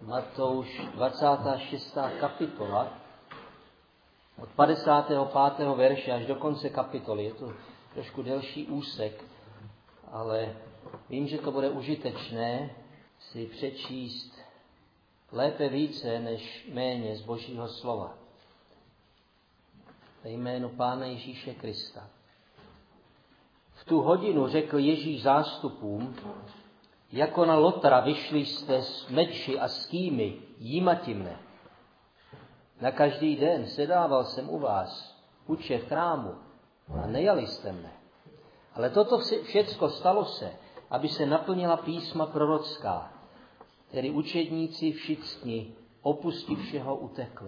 Matouš 26. kapitola, od 55. verše až do konce kapitoly. Je to trošku delší úsek, ale vím, že to bude užitečné si přečíst lépe více než méně z Božího slova. Ve jménu Pána Ježíše Krista. V tu hodinu řekl Ježíš zástupům: jako na Lotra vyšli jste s meči a s kýmy, jímati mne. Na každý den sedával jsem u vás, uče v chrámu, a nejali jste mne. Ale toto všecko stalo se, aby se naplnila písma prorocká, tedy učedníci všichni opustivšeho utekli.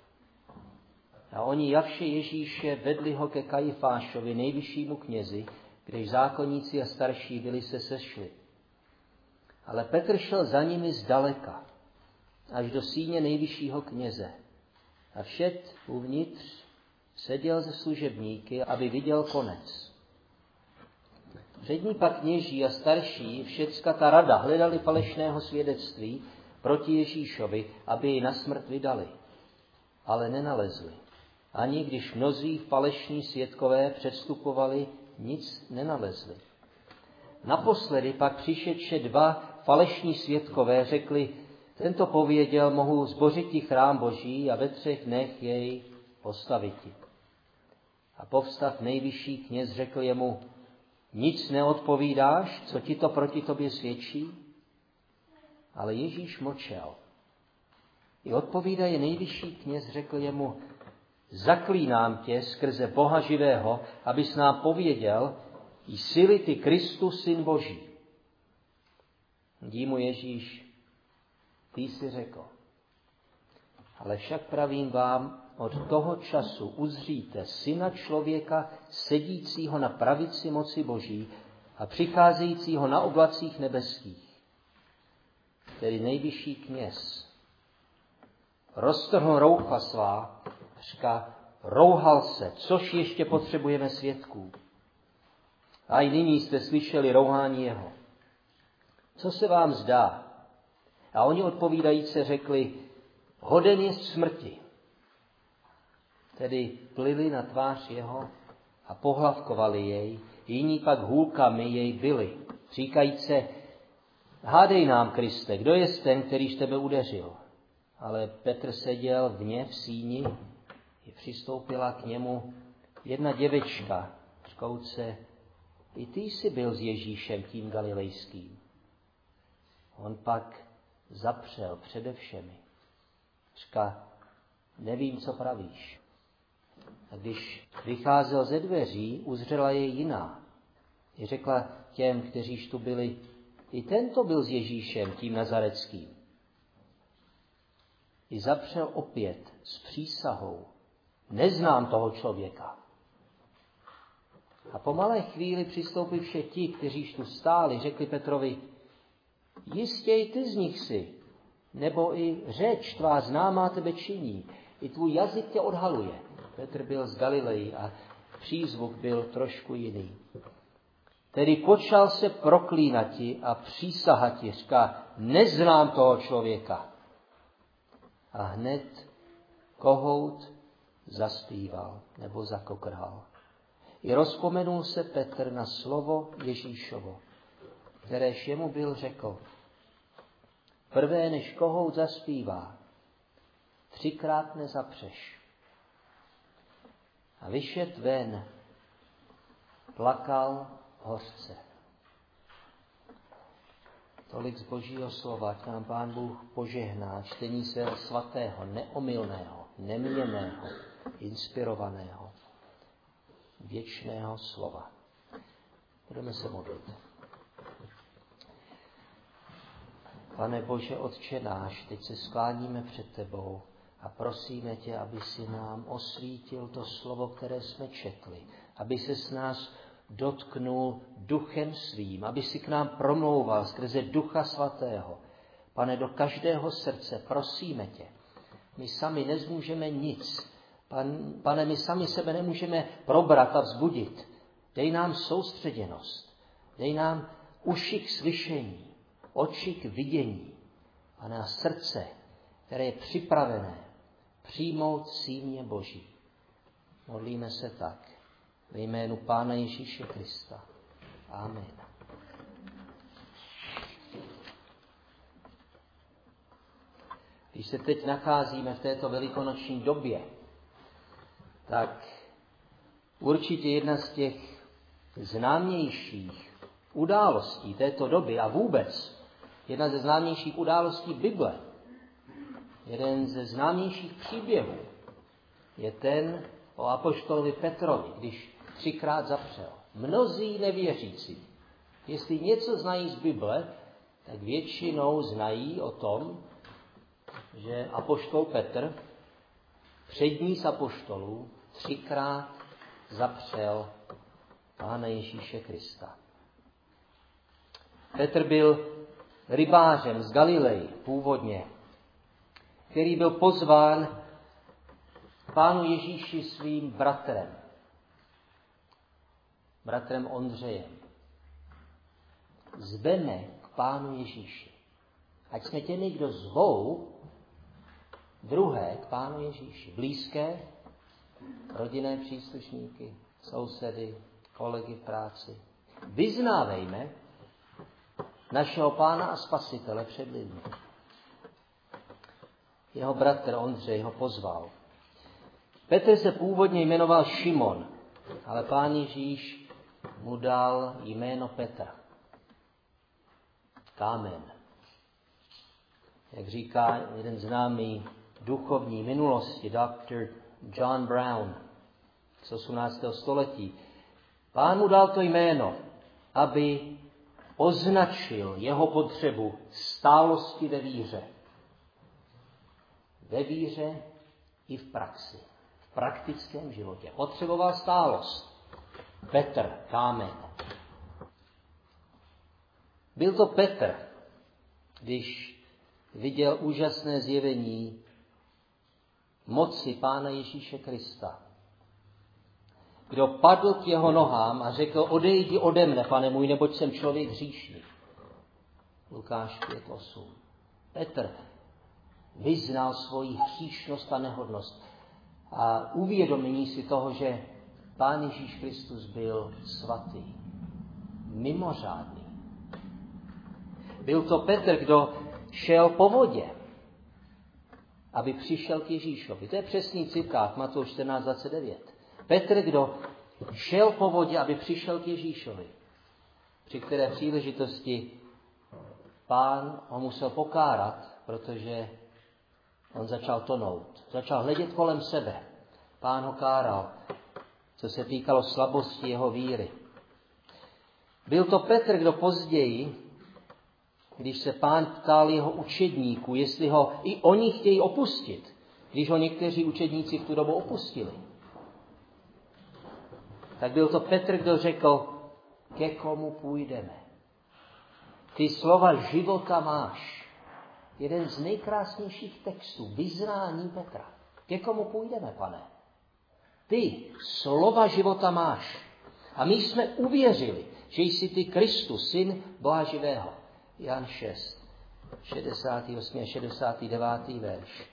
A oni javše Ježíše vedli ho ke Kajfášovi, nejvyššímu knězi, kdež zákonníci a starší byli se sešli. Ale Petr šel za nimi zdaleka, až do síně nejvyššího kněze. A všet uvnitř seděl ze služebníky, aby viděl konec. Přední pak kněží a starší, všecka ta rada, hledali falešného svědectví proti Ježíšovi, aby jej na smrt vydali. Ale nenalezli. Ani když mnozí falešní svědkové předstupovali, nic nenalezli. Naposledy pak přišedše dva falešní svědkové řekli: tento pověděl, mohu zbořiti chrám Boží a ve 3 dnech jej postaviti. A povstav nejvyšší kněz řekl jemu: nic neodpovídáš, co ti to proti tobě svědčí? Ale Ježíš mlčel. I odpovídaje nejvyšší kněz řekl jemu: zaklínám tě skrze Boha živého, abys nám pověděl, jsi-li ty Kristus, syn Boží. Dí mu Ježíš: ty jsi řekl. Ale však pravím vám, od toho času uzříte Syna člověka sedícího na pravici moci Boží a přicházejícího na oblacích nebeských. Tedy nejvyšší kněz roztrhl roucha svá, říká, rouhal se, což ještě potřebujeme svědků. A i nyní jste slyšeli rouhání jeho. Co se vám zdá? A oni odpovídajíce řekli: hoden je smrti. Tedy plili na tvář jeho a pohlavkovali jej, jiní pak hůlkami jej bili, říkajíce: hádej nám, Kriste, kdo je ten, kterýž tebe udeřil? Ale Petr seděl vně v síni, i přistoupila k němu jedna děvečka, říkouce: i ty jsi byl s Ježíšem tím galilejským. On pak zapřel přede všemi. Říká: nevím, co pravíš. A když vycházel ze dveří, uzřela jej jiná. I řekla těm, kteříž tu byli: i tento byl s Ježíšem tím nazareckým. I zapřel opět s přísahou: neznám toho člověka. A po malé chvíli přistoupivše ti, kteříž tu stáli, řekli Petrovi: jistě i ty z nich jsi, nebo i řeč tvá známá tebe činí, i tvůj jazyk tě odhaluje. Petr byl z Galileji a přízvuk byl trošku jiný. Tedy počal se proklínati a přísahati, říká: neznám toho člověka. A hned kohout zaspíval nebo zakokrhal. I rozpomenul se Petr na slovo Ježíšovo, kteréž jemu byl řekl: prvé než kohout zaspívá, 3krát nezapřeš. A vyšet ven, plakal hořce. Tolik z Božího slova, ať nám Pán Bůh požehná čtení svého svatého, neomylného, neměnného, inspirovaného, věčného slova. Budeme se modlit. Pane Bože, Otče náš, teď se skláníme před tebou a prosíme tě, aby si nám osvítil to slovo, které jsme četli, aby se s nás dotknul duchem svým, aby si k nám promlouval skrze Ducha Svatého. Pane, do každého srdce prosíme tě. My sami nezmůžeme nic. Pane, my sami sebe nemůžeme probrat a vzbudit. Dej nám soustředěnost. Dej nám uši k slyšení, oči k vidění Pane, a srdce, které je připravené přijmout símě Boží. Modlíme se tak ve jménu Pána Ježíše Krista. Amen. Když se teď nacházíme v této velikonoční době, tak určitě jedna z těch známějších událostí této doby a vůbec jedna ze známějších událostí Bible, jeden ze známějších příběhů je ten o apoštolovi Petrovi, když 3krát zapřel. Mnozí nevěřící, jestli něco znají z Bible, tak většinou znají o tom, že apoštol Petr, přední z apoštolů, 3krát zapřel Pána Ježíše Krista. Petr byl rybářem z Galileji původně, který byl pozván Pánu Ježíši svým bratrem Ondřejem. Zveme k Pánu Ježíši. Ať jsme tě někdo zvou, druhé k Pánu Ježíši. Blízké, rodinné příslušníky, sousedy, kolegy v práci. Vyznávejme našeho Pána a Spasitele před lidmi. Jeho bratr Ondřej ho pozval. Petr se původně jmenoval Šimon, ale Pán Ježíš mu dal jméno Petr. Kámen. Jak říká jeden známý duchovní minulosti, Dr. John Brown z 18. století. Pán mu dal to jméno, aby označil jeho potřebu stálosti ve víře. Ve víře i v praxi. V praktickém životě. Potřeboval stálost. Petr, kámen. Byl to Petr, když viděl úžasné zjevení moci Pána Ježíše Krista. Kdo padl k jeho nohám a řekl, odejdi ode mne, Pane můj, neboť jsem člověk hříšný. Lukáš 5:8. Petr vyznal svoji hříšnost a nehodnost a uvědomění si toho, že Pán Ježíš Kristus byl svatý, mimořádný. Byl to Petr, kdo šel po vodě, aby přišel k Ježíšovi. To je přesný citát, Matouš 14:29. Petr, kdo šel po vodě, aby přišel k Ježíšovi. Při které příležitosti Pán ho musel pokárat, protože on začal tonout. Začal hledět kolem sebe. Pán ho káral, co se týkalo slabosti jeho víry. Byl to Petr, kdo později, když se Pán ptal jeho učedníků, jestli ho i oni chtějí opustit, když ho někteří učedníci v tu dobu opustili. Tak byl to Petr, kdo řekl, ke komu půjdeme. Ty slova života máš. Jeden z nejkrásnějších textů, vyznání Petra. Ke komu půjdeme, Pane? Ty slova života máš. A my jsme uvěřili, že jsi ty Kristus, syn Boha živého. Jan 6, 68 a 69. verš.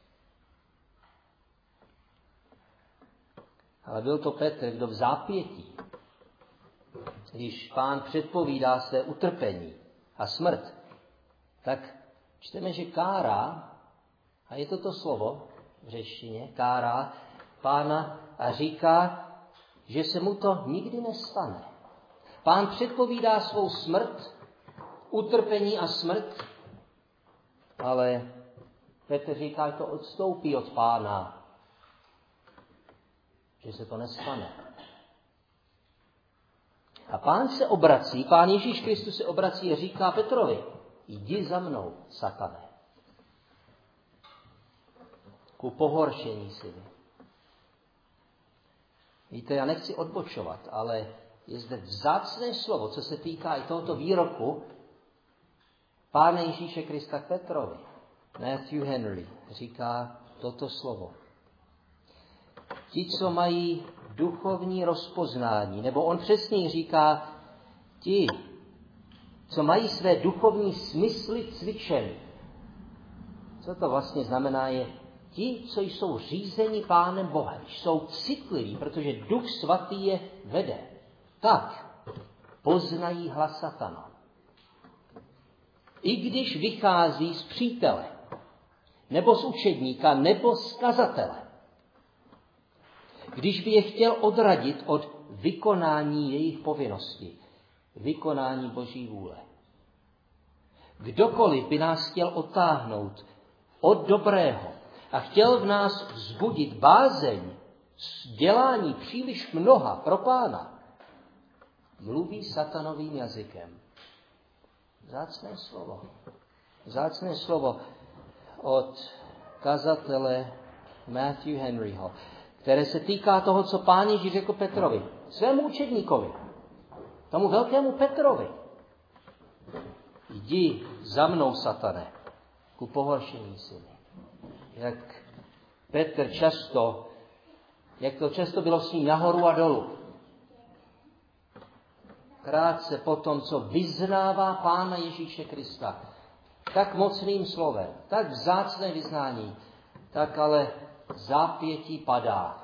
Ale byl to Petr, kdo v zápětí, když Pán předpovídá své utrpení a smrt, tak čteme, že kárá, a je to slovo v řečtině, kárá Pána a říká, že se mu to nikdy nestane. Pán předpovídá svou smrt, utrpení a smrt, ale Petr říká, že to odstoupí od Pána, že se to nestane. A Pán se obrací, Pán Ježíš Kristus se obrací a říká Petrovi, jdi za mnou, satane. Ku pohoršení si. Víte, já nechci odbočovat, ale je zde vzácné slovo, co se týká i tohoto výroku Pána Ježíše Krista k Petrovi. Matthew Henry říká toto slovo. Ti, co mají duchovní rozpoznání, nebo on přesněji říká, ti, co mají své duchovní smysly cvičeny, Co to vlastně znamená je, ti, co jsou řízeni Pánem Bohem, jsou citliví, protože Duch Svatý je vede. Tak poznají hlas satana. I když vychází z přítele, nebo z učedníka, nebo z kazatele. Když by je chtěl odradit od vykonání jejich povinnosti, vykonání Boží vůle. Kdokoliv by nás chtěl odtáhnout od dobrého a chtěl v nás vzbudit bázeň z dělání příliš mnoha pro Pána, mluví satanovým jazykem. Vzácné slovo od kazatele Matthew Henryho, které se týká toho, co Pán Ježíš řekl Petrovi, svému učedníkovi, tomu velkému Petrovi. Jdi za mnou, satane, ku pohoršení si mi. Jak to často bylo s ním nahoru a dolů. Krátce po tom, co vyznává Pána Ježíše Krista, tak mocným slovem, tak vzácné vyznání, tak ale zápětí padá.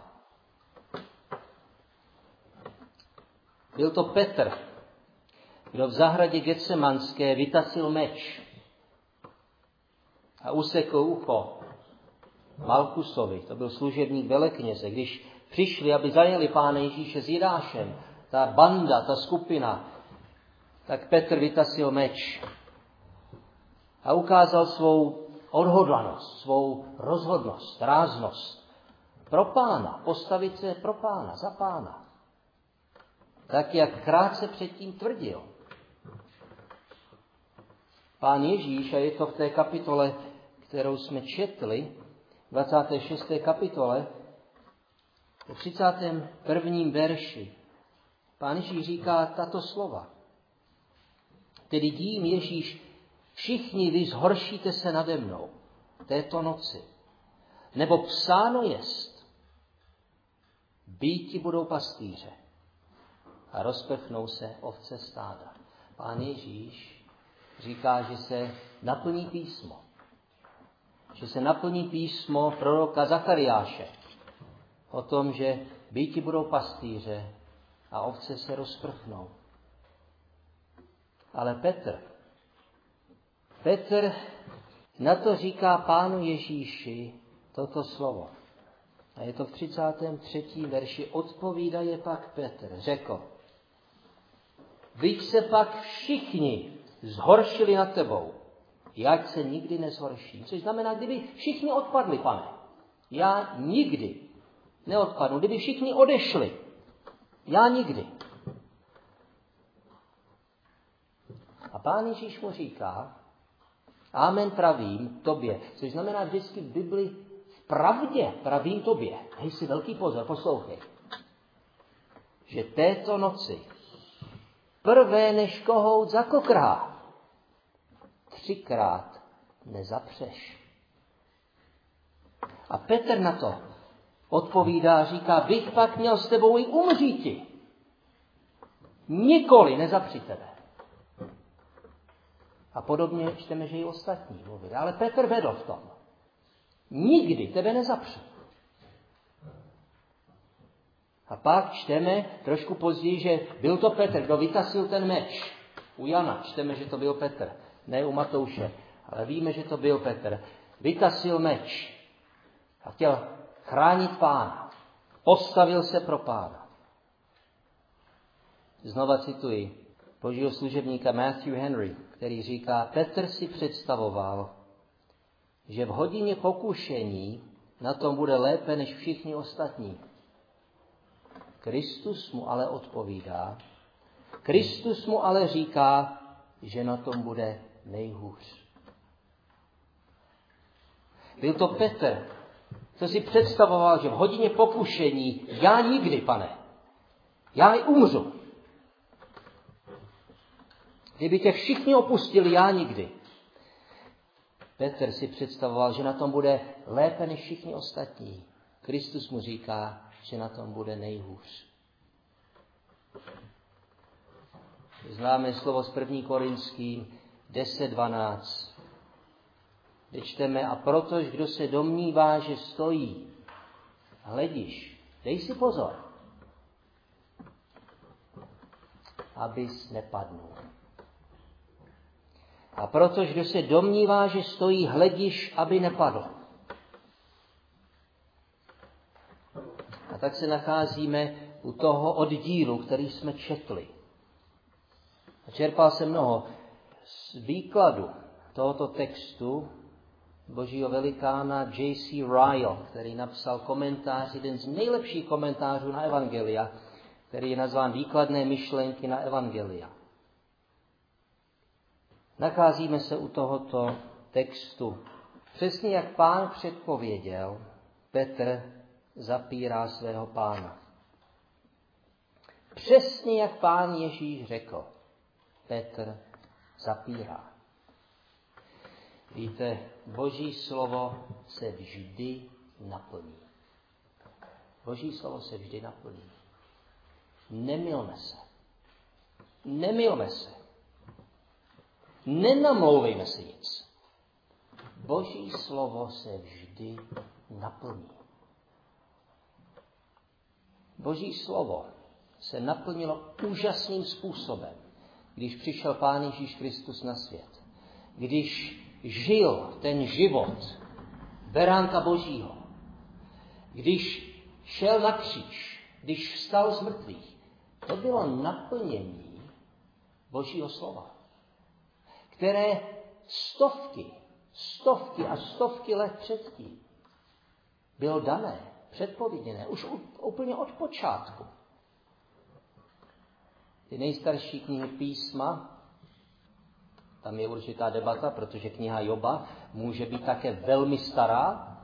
Byl to Petr, kdo v zahradě Getsemanské vytasil meč a usekl ucho Malkusovi, to byl služebník velekněze. Když přišli, aby zajeli Pána Ježíše s Jidášem, ta banda, ta skupina, tak Petr vytasil meč a ukázal svou odhodlanost, svou rozhodnost, ráznost pro Pána, postavit se pro Pána, za Pána. Tak, jak krátce předtím tvrdil. Pán Ježíš, a je to v té kapitole, kterou jsme četli, 26. kapitole, v 31. verši, Pán Ježíš říká tato slova. Tedy dím Ježíš, všichni vy zhoršíte se nade mnou této noci. Nebo psáno jest, býti budou pastýře a rozprchnou se ovce stáda. Pán Ježíš říká, že se naplní písmo. Že se naplní písmo proroka Zachariáše o tom, že býti budou pastýře a ovce se rozprchnou. Ale Petr na to říká Pánu Ježíši toto slovo. A je to v 33. verši. Odpovídaje pak Petr, řekl, byť se pak všichni zhoršili nad tebou, jak se nikdy nezhorší. Což znamená, kdyby všichni odpadli, Pane, já nikdy neodpadnu. Kdyby všichni odešli, já nikdy. A Pán Ježíš mu říká, amen pravím tobě. Což znamená vždycky v Bibli v pravdě pravím tobě. Hej si velký pozor, poslouchej. Že této noci prvé než kohout zakokrá, 3krát nezapřeš. A Petr na to odpovídá, říká, bych pak měl s tebou i umříti. Nikoli nezapři tebe. A podobně čteme, že i ostatní mluvili. Ale Petr vedl v tom. Nikdy tebe nezapřu. A pak čteme trošku později, že byl to Petr, kdo vytasil ten meč. U Jana čteme, že to byl Petr, ne u Matouše, ale víme, že to byl Petr. Vytasil meč a chtěl chránit Pána. Postavil se pro Pána. Znova cituji Božího služebníka Matthew Henry, který říká, Petr si představoval, že v hodině pokušení na tom bude lépe než všichni ostatní. Kristus mu ale odpovídá, Kristus mu ale říká, že na tom bude nejhůř. Byl to Petr, co si představoval, že v hodině pokušení, já nikdy, Pane, já i umřu. Kdyby tě všichni opustili, já nikdy. Petr si představoval, že na tom bude lépe než všichni ostatní. Kristus mu říká, že na tom bude nejhůř. Známe slovo z 1. Korinským 10:12. kde čteme, a protože kdo se domnívá, že stojí, hlediš, dej si pozor, abys nepadnul. A protože kdo se domnívá, že stojí, hlediš, aby nepadl. A tak se nacházíme u toho oddílu, který jsme četli. A čerpal jsem mnoho z výkladu tohoto textu božího velikána J.C. Ryle, který napsal komentář, jeden z nejlepších komentářů na evangelia, který je nazván Výkladné myšlenky na evangelia. Nacházíme se u tohoto textu. Přesně jak Pán předpověděl, Petr zapírá svého Pána. Přesně jak Pán Ježíš řekl, Petr zapírá. Víte, Boží slovo se vždy naplní. Boží slovo se vždy naplní. Nemylme se. Nemylme se. Nenamlouvejme si nic. Boží slovo se vždy naplní. Boží slovo se naplnilo úžasným způsobem, když přišel Pán Ježíš Kristus na svět. Když žil ten život beránka Božího. Když šel na kříž, když vstal z mrtvých. To bylo naplnění Božího slova, které stovky a stovky let předtím bylo dané, předpověděné, už úplně od počátku. Ty nejstarší knihy písma, tam je určitá debata, protože kniha Joba může být také velmi stará,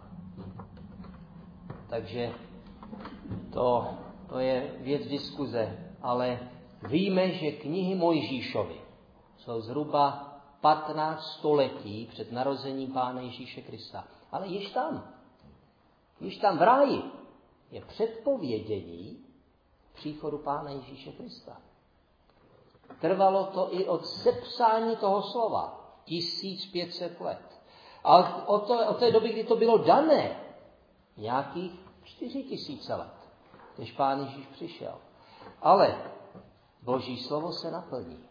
takže to je věc diskuze, ale víme, že knihy Mojžíšovy jsou zhruba 15 století před narozením Pána Ježíše Krista. Ale již tam v ráji je předpovědění příchodu Pána Ježíše Krista. Trvalo to i od sepsání toho slova 1500 let. A od té doby, kdy to bylo dané, nějakých 4000 let, když Pán Ježíš přišel. Ale Boží slovo se naplní.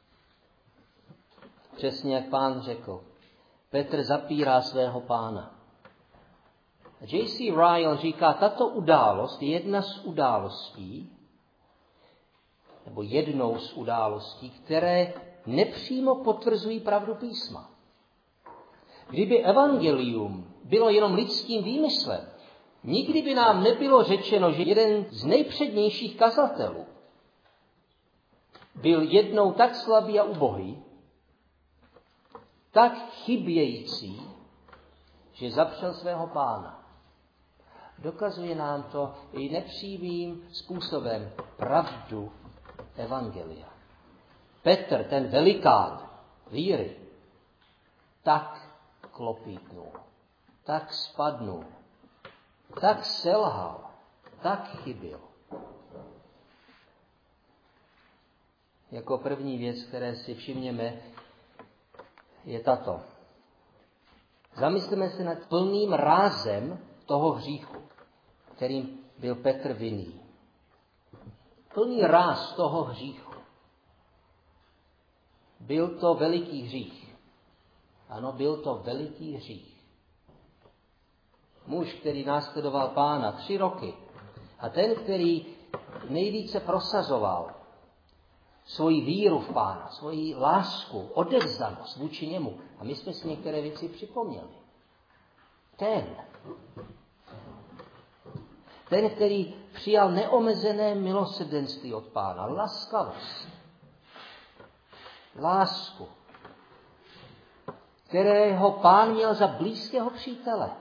Přesně jak Pán řekl. Petr zapírá svého Pána. J.C. Ryle říká, tato událost je jedna z událostí, nebo jednou z událostí, které nepřímo potvrzují pravdu písma. Kdyby evangelium bylo jenom lidským výmyslem, nikdy by nám nebylo řečeno, že jeden z nejpřednějších kazatelů byl jednou tak slabý a ubohý, tak chybějící, že zapřel svého Pána. Dokazuje nám to i nepřímým způsobem pravdu evangelia. Petr, ten velikán víry, tak klopítnul, tak spadnul, tak selhal, tak chybil. Jako první věc, které si všimněme, je tato. Zamysleme se nad plným rázem toho hříchu, kterým byl Petr vinný. Plný ráz toho hříchu. Byl to veliký hřích. Ano, byl to veliký hřích. Muž, který následoval Pána 3 roky a ten, který nejvíce prosazoval svoji víru v Pána, svoji lásku, odevzdanost vůči němu. A my jsme si některé věci připomněli. Ten, který přijal neomezené milosrdenství od Pána, laskavost, lásku, kterého Pán měl za blízkého přítele.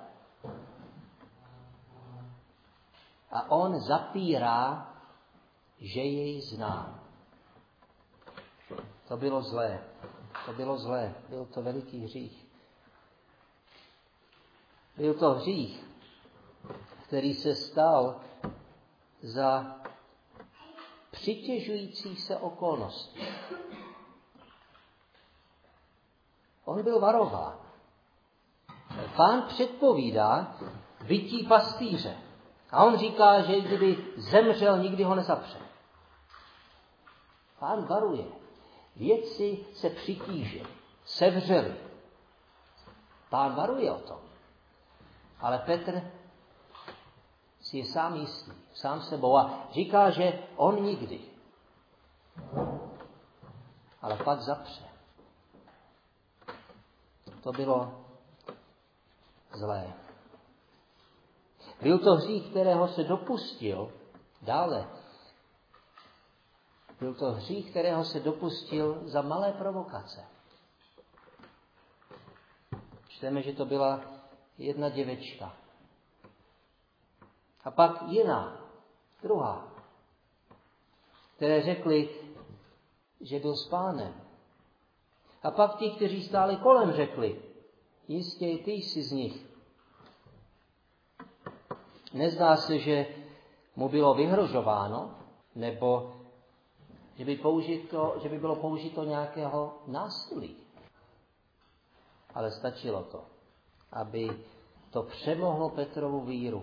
A on zapírá, že jej zná. To bylo zlé. Byl to veliký hřích. Byl to hřích, který se stal za přitěžujících se okolností. On byl varován. Pán předpovídá bytí pastýře. A on říká, že kdyby zemřel, nikdy ho nezapře. Pán varuje. Věci se přitížily, sevřely. Pán varuje o tom. Ale Petr si je sám jistý, sám sebou a říká, že on nikdy. Ale pak zapře. To bylo zlé. Byl to hřích, kterého se dopustil dále. Byl to hřích, kterého se dopustil za malé provokace. Čteme, že to byla jedna děvečka. A pak jiná, druhá, které řekli, že byl s Pánem. A pak ti, kteří stáli kolem, řekli, jistě i ty jsi z nich. Nezdá se, že mu bylo vyhrožováno, nebo že by bylo použito nějakého násilí. Ale stačilo to, aby to přemohlo Petrovu víru.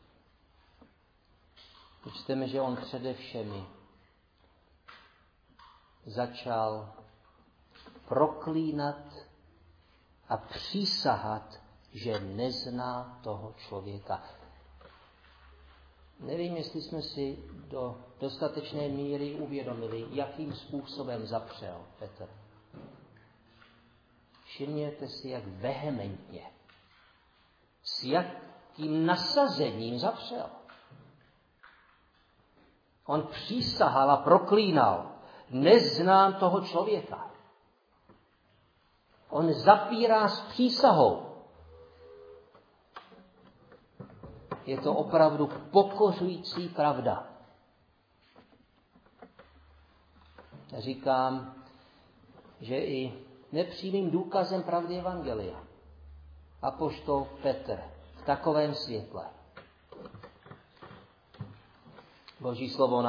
Čteme, že on především začal proklínat a přísahat, že nezná toho člověka. Nevím, jestli jsme si do dostatečné míry uvědomili, jakým způsobem zapřel Petr. Všimněte si, jak vehementně, s jakým nasazením zapřel. On přísahal a proklínal, neznám toho člověka. On zapírá s přísahou. Je to opravdu pokořující pravda. Já říkám, že i nepřímým důkazem pravdy evangelia apoštol Petr v takovém světle. Boží slovo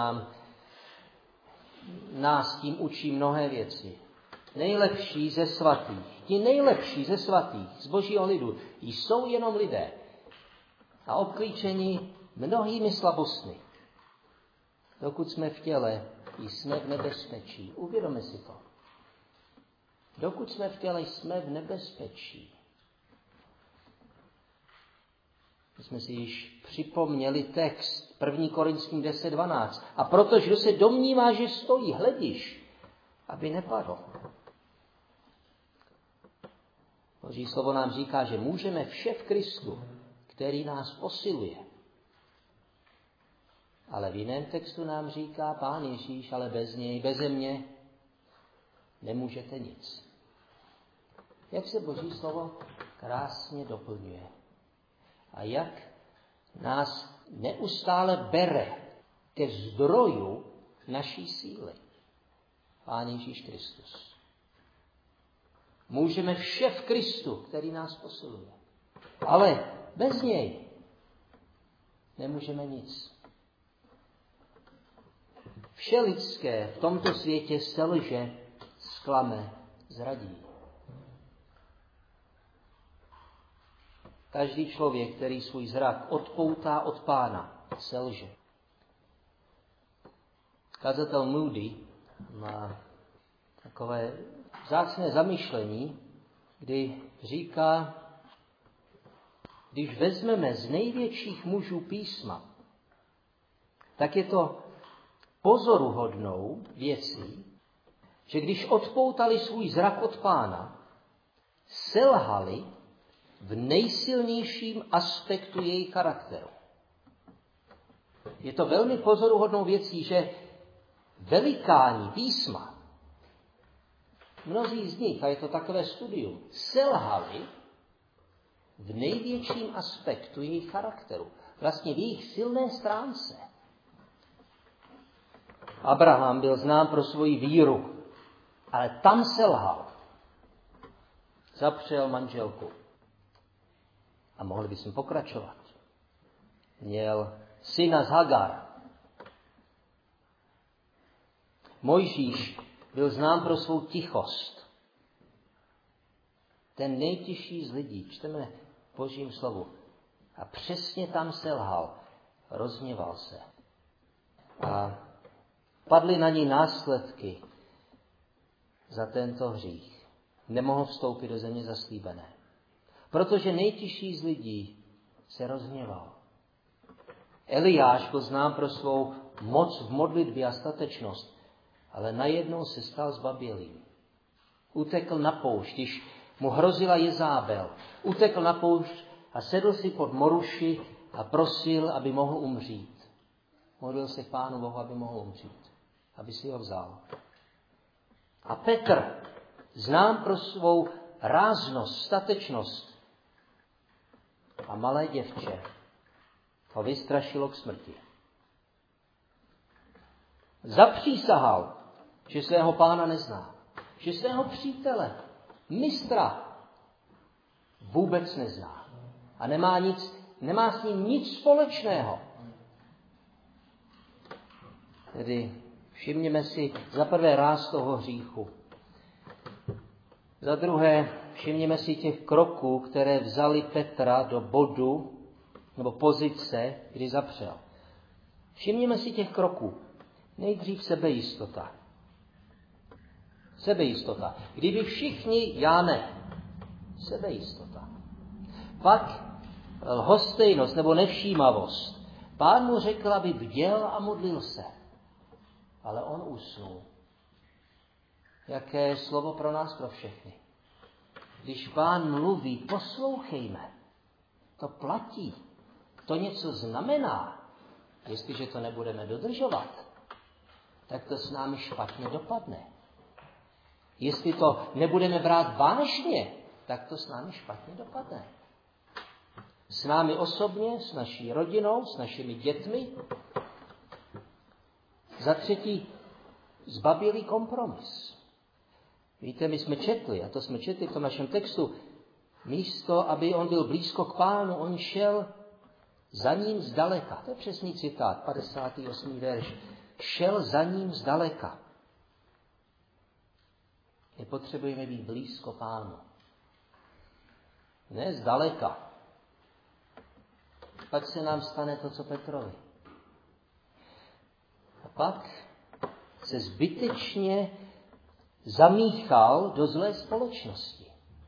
nás tím učí mnohé věci. Nejlepší ze svatých, ti nejlepší ze svatých z Božího lidu jsou jenom lidé a obklíčeni mnohými slabostmi. Dokud jsme v těle, jsme v nebezpečí. Uvědomme si to. Dokud jsme v těle, jsme v nebezpečí. My jsme si již připomněli text 1. Korinským 10:12. A protože kdo se domnívá, že stojí, hledíš, aby nepadl. Boží slovo nám říká, že můžeme vše v Kristu, který nás posiluje. Ale v jiném textu nám říká Pán Ježíš, ale bez něj, beze mě nemůžete nic. Jak se Boží slovo krásně doplňuje. A jak nás neustále bere ke zdroju naší síly. Pán Ježíš Kristus. Můžeme vše v Kristu, který nás posiluje. Ale bez něj nemůžeme nic. Vše lidské v tomto světě selže, zklame, zradí. Každý člověk, který svůj zrak odpoutá od Pána, selže. Kazatel Moody má takové vzácné zamyšlení, kdy říká, když vezmeme z největších mužů písma, tak je to pozoruhodnou věcí, že když odpoutali svůj zrak od Pána, selhali v nejsilnějším aspektu jejich charakteru. Je to velmi pozoruhodnou věcí, že velikáni písma, mnozí z nich, a je to takové studium, selhali v největším aspektu jejich charakteru. Vlastně v jejich silné stránce. Abraham byl znám pro svoji víru, ale tam selhal. Zapřel manželku. A mohli bychom pokračovat. Měl syna z Hagar. Mojžíš byl znám pro svou tichost. Ten nejtižší z lidí. Čteme v Božím slovu. A přesně tam selhal. Rozhněval se. A padly na ní následky za tento hřích. Nemohl vstoupit do země zaslíbené. Protože nejtěžší z lidí se rozhněval. Eliáš byl znám pro svou moc v modlitbě a statečnost, ale najednou se stal zbabělým. Utekl na poušť, když mu hrozila Jezábel. Utekl na poušť a sedl si pod moruši a prosil, aby mohl umřít. Modlil se k Pánu Bohu, aby mohl umřít. Aby si ho vzal. A Petr, znám pro svou ráznost, statečnost a malé děvče, ho vystrašilo k smrti. Zapřísahal, že svého Pána nezná. Že svého přítele, mistra, vůbec nezná. A nemá s ním nic společného. Tedy všimněme si za prvé ráz toho hříchu. Za druhé všimněme si těch kroků, které vzali Petra do bodu nebo pozice, kdy zapřel. Všimněme si těch kroků. Nejdřív sebejistota. Sebejistota. Kdyby všichni, já ne. Sebejistota. Pak lhostejnost nebo nevšímavost. Pán mu řekl, aby bděl a modlil se. Ale on usnul. Jaké slovo pro nás, pro všechny. Když Pán mluví, poslouchejme. To platí. To něco znamená. Jestliže to nebudeme dodržovat, tak to s námi špatně dopadne. Jestli to nebudeme brát vážně, tak to s námi špatně dopadne. S námi osobně, s naší rodinou, s našimi dětmi. Za třetí, zbabělý kompromis. Víte, my jsme četli, a to jsme četli v tom našem textu, místo, aby on byl blízko k Pánu, on šel za ním zdaleka. To je přesný citát, 58. verš. Šel za ním zdaleka. My potřebujeme být blízko Pánu. Ne zdaleka. Pak se nám stane to, co Petrovi. A pak se zbytečně zamíchal do zlé společnosti.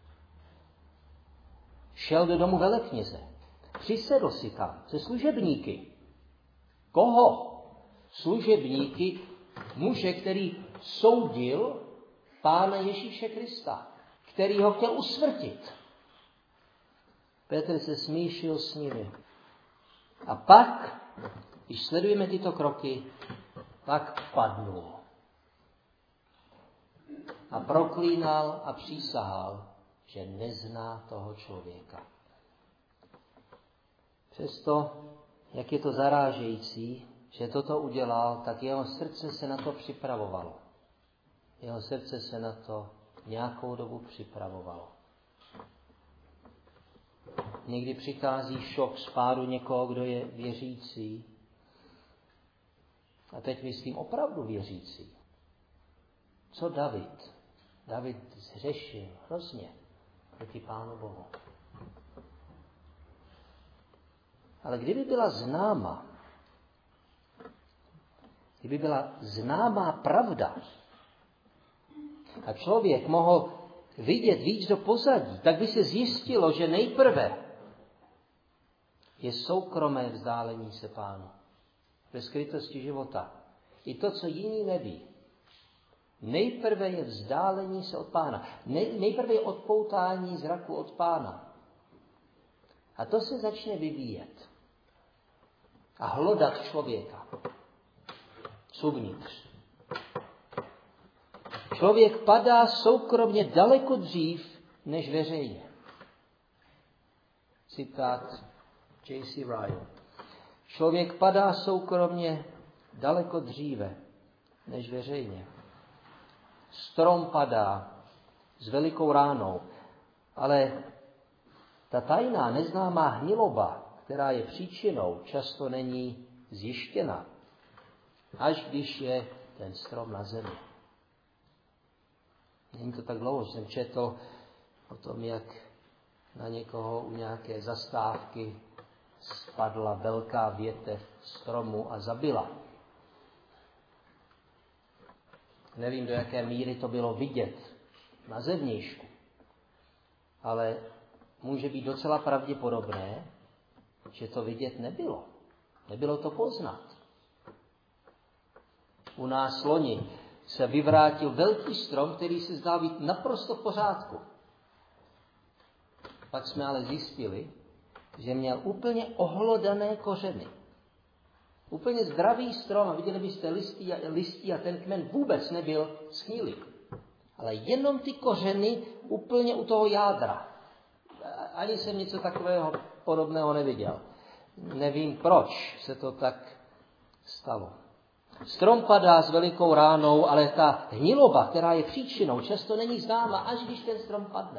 Šel do domu velekněze. Přisedl si tam se služebníky. Koho? Služebníky muže, který soudil Pána Ježíše Krista, který ho chtěl usmrtit. Petr se smíšil s nimi. A pak, když sledujeme tyto kroky, pak padnul. A proklínal a přísahal, že nezná toho člověka. Přesto, jak je to zarážející, že toto udělal, tak jeho srdce se na to připravovalo. Jeho srdce se na to nějakou dobu připravovalo. Někdy přichází šok z pádu někoho, kdo je věřící. A teď myslím opravdu věřící. Co David? David zřešil hrozně proti Pánu Bohu. Ale kdyby byla známá pravda a člověk mohl vidět víc do pozadí, tak by se zjistilo, že nejprve je soukromé vzdálení se Pánu. Ve skrytosti života. I to, co jiní neví. Nejprve je vzdálení se od Pána. Nejprve je odpoutání zraku od Pána. A to se začne vyvíjet. A hlodat člověka. Uvnitř. Člověk padá soukromně daleko dřív, než veřejně. Citát J.C. Ryle. Člověk padá soukromně daleko dříve, než veřejně. Strom padá s velikou ránou, ale ta tajná neznámá hniloba, která je příčinou, často není zjištěna, až když je ten strom na zemi. Není to tak dlouho, že jsem četl o tom, jak na někoho u nějaké zastávky spadla velká větev stromu a zabila. Nevím, do jaké míry to bylo vidět na zevnějšku, ale může být docela pravděpodobné, že to vidět nebylo. Nebylo to poznat. U nás loni se vyvrátil velký strom, který se zdá být naprosto v pořádku. Pak jsme ale zjistili, že měl úplně ohlodané kořeny. Úplně zdravý strom, a viděli byste listí a ten kmen vůbec nebyl schnilý. Ale jenom ty kořeny úplně u toho jádra. Ani jsem něco takového podobného neviděl. Nevím, proč se to tak stalo. Strom padá s velikou ránou, ale ta hniloba, která je příčinou, často není známa, až když ten strom padne.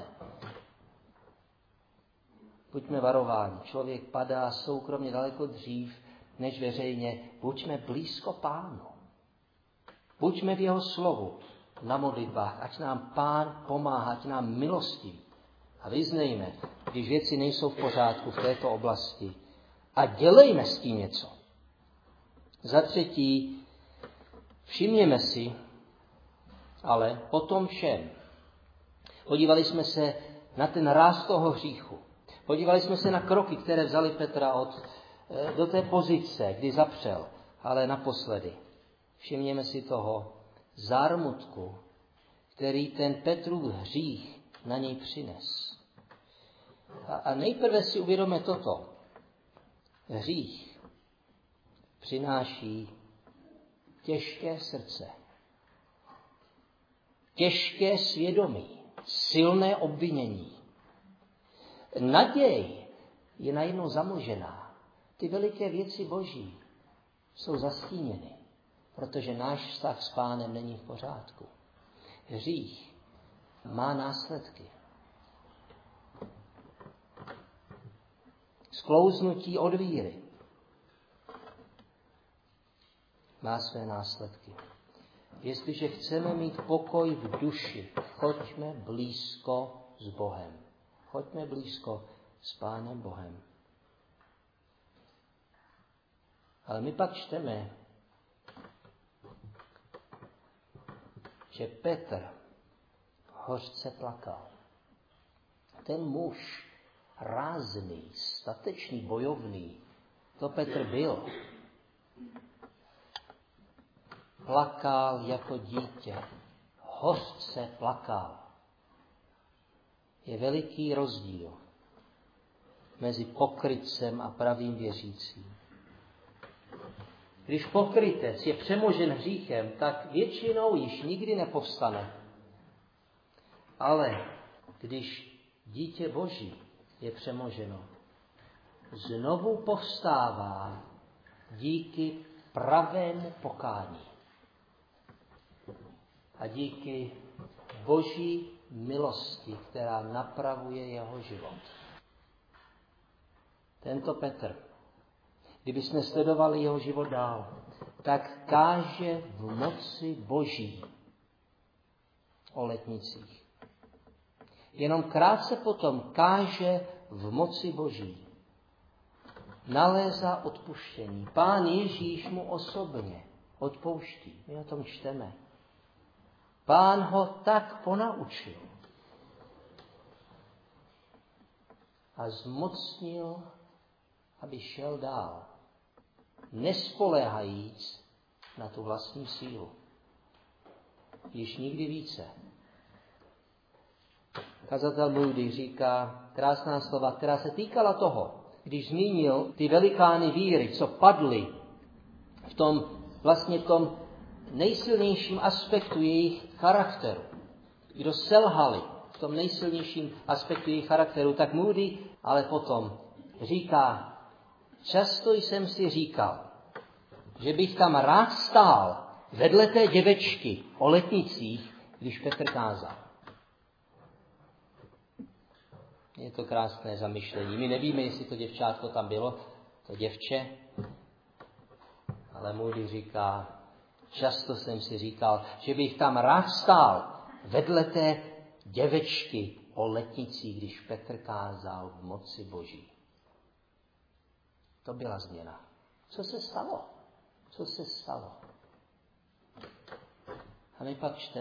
Buďme varováni. Člověk padá soukromně daleko dřív, než veřejně. Buďme blízko Pánu. Buďme v jeho slovu, na modlitbách, ať nám Pán pomáhá, ať nám milostivý. A vyznejme, když věci nejsou v pořádku v této oblasti. A dělejme s tím něco. Za třetí, všimněme si, ale po tom všem. Podívali jsme se na ten ráz toho hříchu. Podívali jsme se na kroky, které vzali Petra do té pozice, kdy zapřel. Ale naposledy všimněme si toho zármutku, který ten Petrův hřích na něj přines. A nejprve si uvědomme toto. Hřích přináší těžké srdce, těžké svědomí, silné obvinění. Naděj je najednou zamlžená. Ty veliké věci Boží jsou zastíněny, protože náš vztah s Pánem není v pořádku. Hřích má následky. Sklouznutí od víry má své následky. Jestliže chceme mít pokoj v duši, choďme blízko s Bohem. Choďme blízko s Pánem Bohem. Ale my pak čteme, že Petr hořce plakal. Ten muž, rázný, statečný, bojovný, to Petr byl. Plakal jako dítě. Hořce plakal. Je veliký rozdíl mezi pokrytcem a pravým věřícím. Když pokrytec je přemožen hříchem, tak většinou již nikdy nepovstane. Ale když dítě Boží je přemoženo, znovu povstává díky pravému pokání a díky Boží milosti, která napravuje jeho život. Tento Petr, kdybychom sledovali jeho život dál, tak káže v moci Boží o letnicích. Jenom krátce potom káže v moci Boží. Nalézá odpuštění. Pán Ježíš mu osobně odpouští. My o tom čteme. Pán ho tak ponaučil a zmocnil, aby šel dál, nespoléhajíc na tu vlastní sílu. Již nikdy více. Kazatel Moody říká krásná slova, která se týkala toho, když zmínil ty velikány víry, co padly v tom nejsilnějším aspektu jejich charakteru. Kdo selhali v tom nejsilnějším aspektu jejich charakteru, tak Moody ale potom říká, často jsem si říkal, že bych tam rád stál vedle té děvečky o letnicích, když Petr kázal. Je to krásné zamyšlení. My nevíme, jestli to děvčátko tam bylo, to děvče, ale Moody říká, často jsem si říkal, že bych tam rád stál vedle té děvečky o letnicích, když Petr kázal v moci Boží. To byla změna. Co se stalo? Co se stalo? A my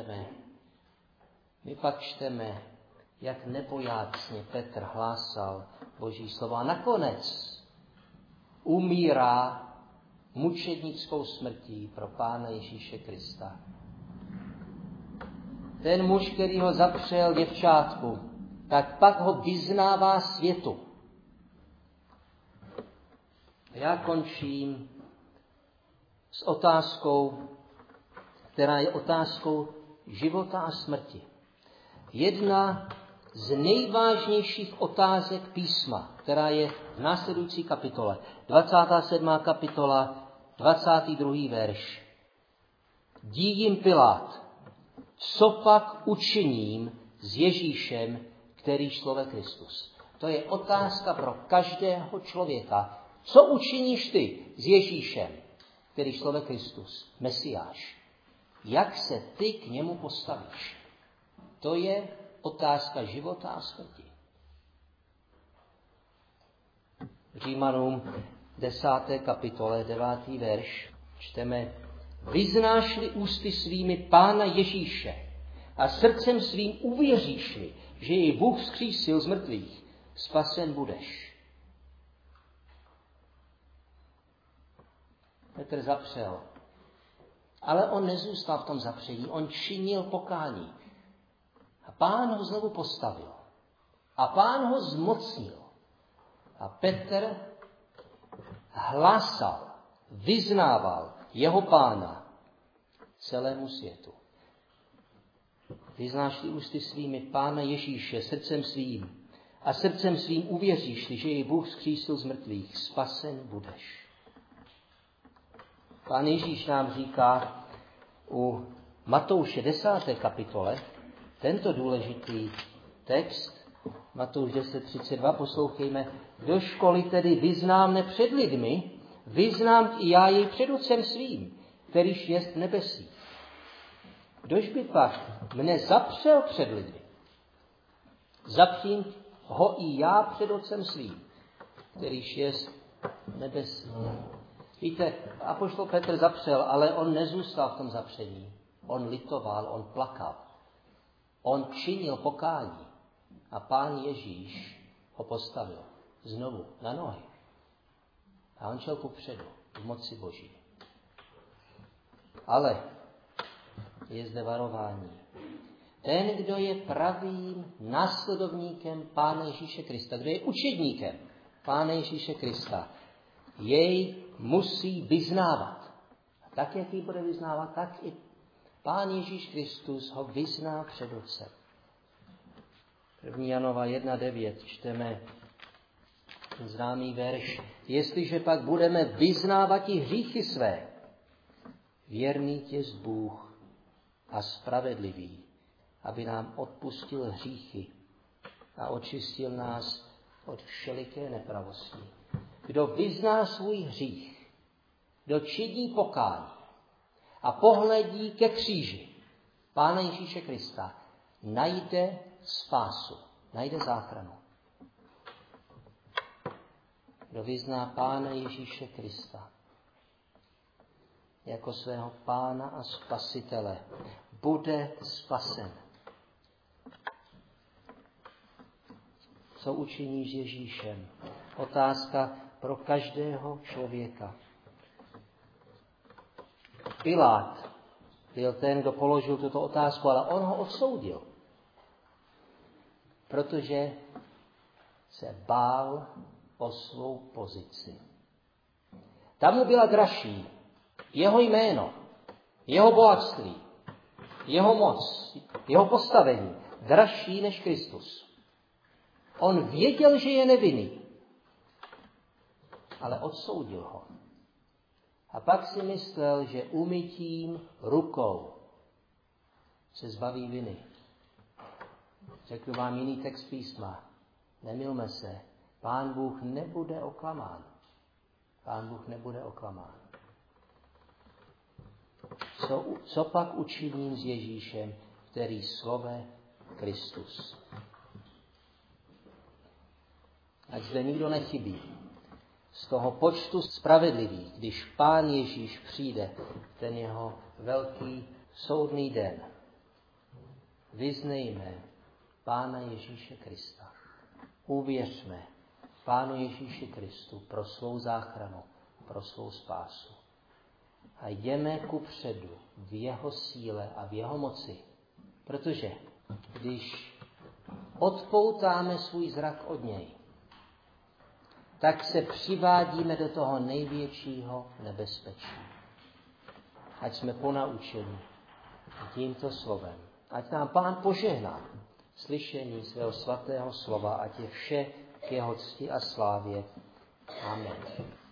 pak čteme, jak nebojácně Petr hlásal Boží slova. A nakonec umírá mučednickou smrtí pro Pána Ježíše Krista. Ten muž, který ho zapřel děvčátku, tak pak ho vyznává světu. Já končím s otázkou, která je otázkou života a smrti. Jedna z nejvážnějších otázek písma, která je v následující kapitole. 27. kapitola, 22. verš. Dí jim Pilát, co pak učiním s Ježíšem, který slove Kristus. To je otázka pro každého člověka. Co učiníš ty s Ježíšem, který slove Kristus, Mesiáš? Jak se ty k němu postavíš? To je otázka života a smrti. Římanům 10. kapitole 9. verš čteme: Vyznáš-li ústy svými Pána Ježíše a srdcem svým uvěříš-li, že jej Bůh vzkřísil z mrtvých, spasen budeš. Petr zapřel. Ale on nezůstal v tom zapření, on činil pokání. A Pán ho znovu postavil. A Pán ho zmocnil. A Petr hlásal, vyznával jeho Pána celému světu. Vyznáš-li ústy svými Pána Ježíše srdcem svým a srdcem svým uvěříš-li, že jej Bůh vzkřísil z mrtvých, spasen budeš. Pán Ježíš nám říká u Matouše 10. kapitole tento důležitý text, Matouš 10.32, poslouchejme: Kdožkoli tedy vyznám mne před lidmi, vyznám i já jej před Otcem svým, kterýž jest v nebesích. Kdož by pak mne zapřel před lidmi, zapřím ho i já před Otcem svým, kterýž jest v nebesích. Víte, apoštol Petr zapřel, ale on nezůstal v tom zapření. On litoval, on plakal. On činil pokání. A Pán Ježíš ho postavil znovu na nohy. A on šel kupředu v moci Boží. Ale je zde varování. Ten, kdo je pravým následovníkem Pána Ježíše Krista, kdo je učedníkem Pána Ježíše Krista, jej musí vyznávat. A tak, jak ji bude vyznávat, tak i Pán Ježíš Kristus ho vyzná před Otcem. 1. Janova 1.9 čteme známý verš: Jestliže pak budeme vyznávat i hříchy své, věrný jest Bůh a spravedlivý, aby nám odpustil hříchy a očistil nás od všeliké nepravosti. Kdo vyzná svůj hřích, kdo činí pokání a pohledí ke kříži Pána Ježíše Krista, najde spásu, najde záchranu. Kdo vyzná Pána Ježíše Krista jako svého Pána a Spasitele, bude spasen. Co učiní s Ježíšem? Otázka pro každého člověka. Pilát byl ten, kdo položil tuto otázku, ale on ho odsoudil, protože se bál o svou pozici. Tam mu byla dražší jeho jméno, jeho bohatství, jeho moc, jeho postavení, dražší než Kristus. On věděl, že je nevinný, ale odsoudil ho. A pak si myslel, že umytím rukou se zbaví viny. Řeknu vám jiný text písma. Nemylme se. Pán Bůh nebude oklamán. Pán Bůh nebude oklamán. Co pak učiním s Ježíšem, který slove Kristus? ať zde nikdo nechybí. Z toho počtu spravedlivých, když Pán Ježíš přijde, ten jeho velký soudný den, vyznejme Pána Ježíše Krista. Uvěřme Pánu Ježíši Kristu pro svou záchranu, pro svou spásu. A jdeme kupředu v jeho síle a v jeho moci. Protože když odpoutáme svůj zrak od něj, tak se přivádíme do toho největšího nebezpečí. Ať jsme ponaučeni tímto slovem. Ať nám Pán požehná slyšení svého svatého slova, ať je vše k jeho cti a slávě. Amen.